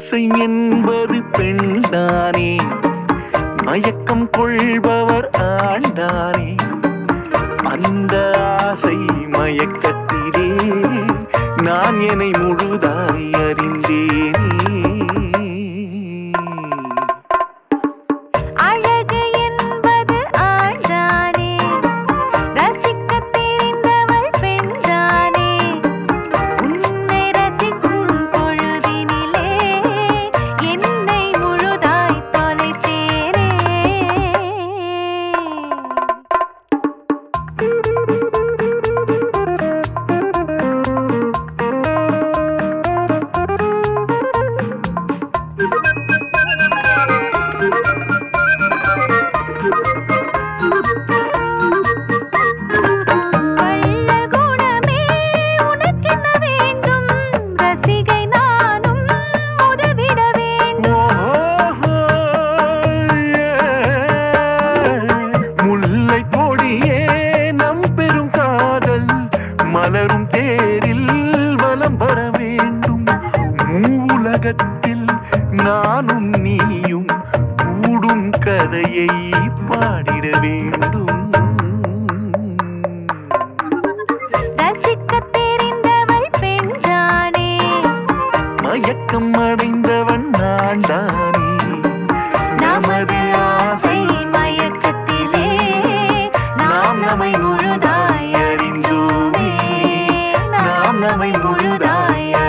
ஆசை என்பது பெண்தானே, மயக்கம் கொள்பவர் ஆண்டானே. அந்த ஆசை மயக்கத்திலே நான் என்னை முழுதாய் அறிந்தேனே. மலரும் தேரில் வலம் வர வேண்டும். மூலகத்தில் நானும் நீயும் கூடும் கதையை பாடிட வேண்டும். ரசிக்க தெரிந்தவள் பெண்தானே, மயக்கம் அடைந்தவன் நான்தானே. நமது ஆசை மயக்கத்திலே நாம் நம்மை முழுதாய் அறிந்தோமே, நாம் நம்மை முழுதாய்